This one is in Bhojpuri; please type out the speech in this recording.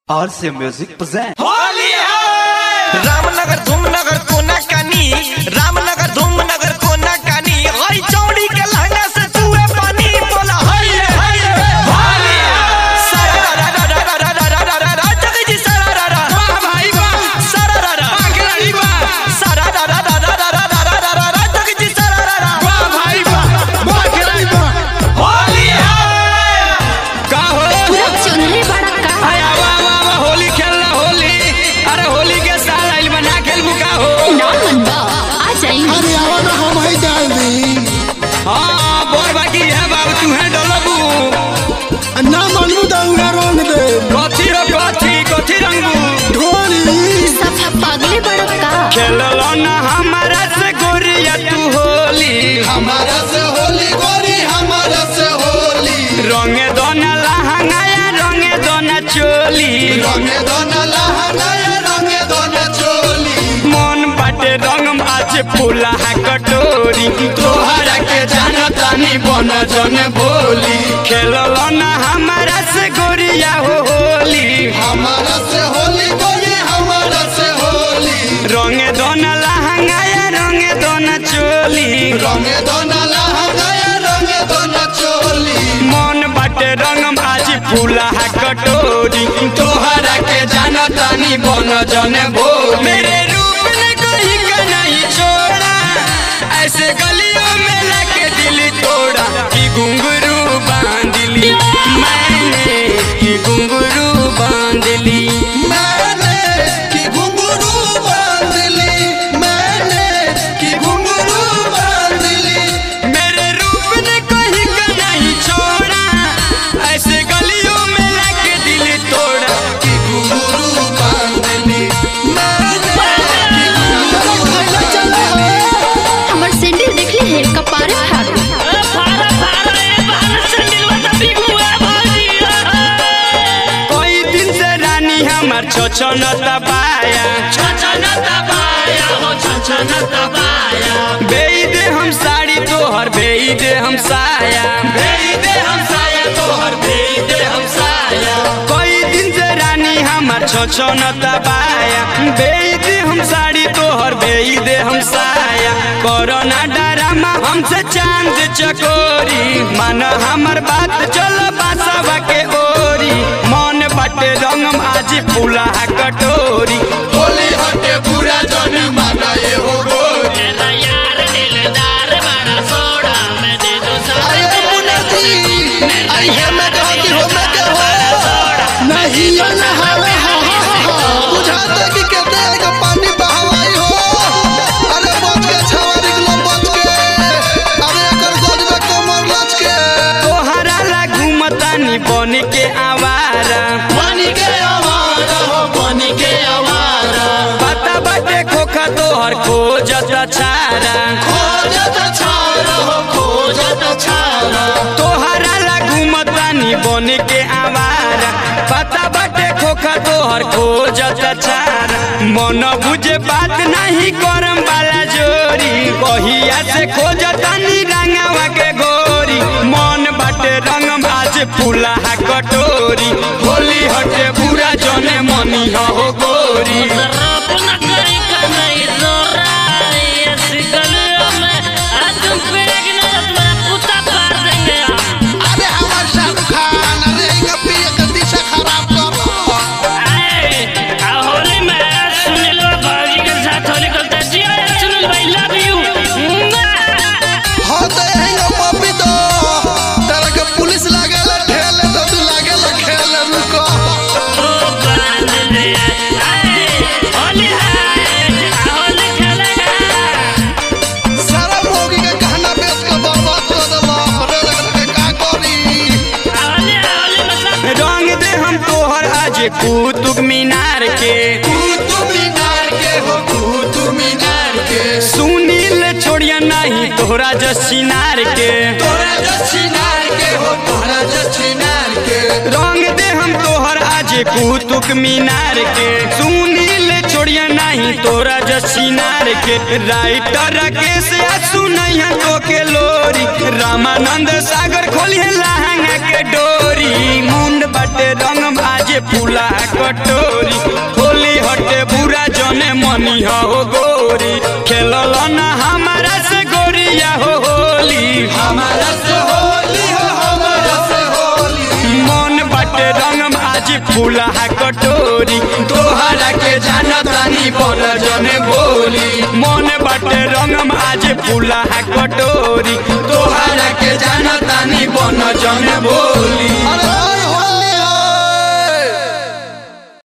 RC Music present होली है रामनगर धूमनगर कोना कानी रामनगर धूमनगर कोना कानी हई चौड़ी के लहंगा से चूहे पानी बोला हई होली है सारा रा रा रा रा रा रा रा रा रा जग जी सारा रा रा वाह भाई वाह सारा रा रा खिलाड़ी वाह सारा रा रा रा रा रा रा रा रा रा जग जी सारा रा रा वाह भाई वाह खिलाड़ी वाह होली है का हो पूरा चुनरी बड़ा का आया वाह वाह होली खेलना होली अरे होली के साल आइल बना खेल बुका हो ना मनवा आ जाएंगे। अरे आवा ना हम ही डाल दी हां बोल बाकी है बाबू तू है डलबू ना मानू दाऊरा रंग दे कथी रंगू ढोली सफा पागले बड़ा का खेललो ना हमारा से गोरिया तू होली हमारा से होली गोरी हमारा से होली रंगे दोना लहंगाया रंगे दोना चोली रंगे दोना लहंगाया रंगे दोना चोली मन बाटे रंग आज फूला है कटोरी तोहरा के जानतानी बन जन बोली खेललो ना हमारा से गोरिया हो होली हमारा से होली गोरी हमारा से होली रंगे दोना लहंगाया रंगे दोना चोली रंगे दोना लहंगाया रंगे दोना चोली मन बाटे रंग आज फूला है कटोरी तोहरा के जानतानी बन जन बोली मेरे रूप ने कहीं का नहीं छोड़ा ऐसे गलियों में लगे दिल तोड़ा कि घुंघरू बांध ली मैंने कि घुंघरू बांध ली मैंने कि घुंघरू बांध ली मैंने कि घुंघरू बांध ली मेरे रूप ने कहीं का नहीं छोड़ा ऐसे गलियों में लगे दिल तोड़ा कि घुंघरू बांध ली मैंने कि घुंघरू चला हमर सैंडल देखली है कपारे फाड़ कोई दिन से रानी हमार छोछन तबाया बेई दे हम साड़ी तोहर बेई दे हम साया कोई दिन से रानी हमार छोछन तबाया बेई दे हम साड़ी तोहर बेई दे हम साया कोरोना डरामा हमसे चांद चकोरी माना हमर बात चलो बासवा के ओरी मन बाटे रंगम आज फूला है कटोरी होली हटे पूरा जन माना ये हो गोरी अरे मुन्नती आई है मैं कहती हो मैं क्या हो नहीं ये नहावे बुझाते कि कहते हैं कि पानी बहावाई हो अरे बच के छवारी गलो बच के अरे एकर गोद में कमर लच के तोहरा ला घूमतानी बन के आवारा पानी के आवारा हो पानी के आवारा पता बाटे खोखा तोहर खोजत छारा खोजत छारा हो खोजत छारा तोहरा ला घूमतानी बन के आवारा पता बाटे खोखा तोहर खोजत छारा मन बुझे बात नहीं करम वाला जोरी कहिया से खोजतानी रंगवा के गोरी मन बाटे रंगम आज फूला है कटोरी होली हटे पूरा जने मनी हो गोरी अरे हमार शाहरुख खान अरे इनका पिए के दिशा खराब कर हो तो हैंगा पपी तो तेरा के पुलिस लागेला ठेले तो तू लागेला खेले रुको सारा भोगी के गहना बेच के बर्बाद कर देला रे के का करी रंग दे हम तोहर आज कुतुब मीनार के कुतुब मीनार के हो कुतुब मीनार के सुनील छोड़िया नहीं तोहरा जसीनार के तोरा जछिनार के हो तोरा जछिनार के रंग दे हम तोहर आज कुतुब मीनार के सुनील छोड़िया नहीं तोरा जसीनार के राइटर के से सुनैया तो के लोरी रामानंद सागर खोलिए लहंगा के डोरी मुंड बटे रंग आज फूला कटोरी होली हटे बुरा जने मनी हो गोरी खेलल ना हमारा से गोरिया हो होली हमारा से होली हो हमारा से होली मन बाटे रंगम आज फूला कटोरी तोहरा के जाना तानी बन जने बोली मन बाटे रंगम आज फूला कटोरी तोहरा के जाना तानी बन जने बोली।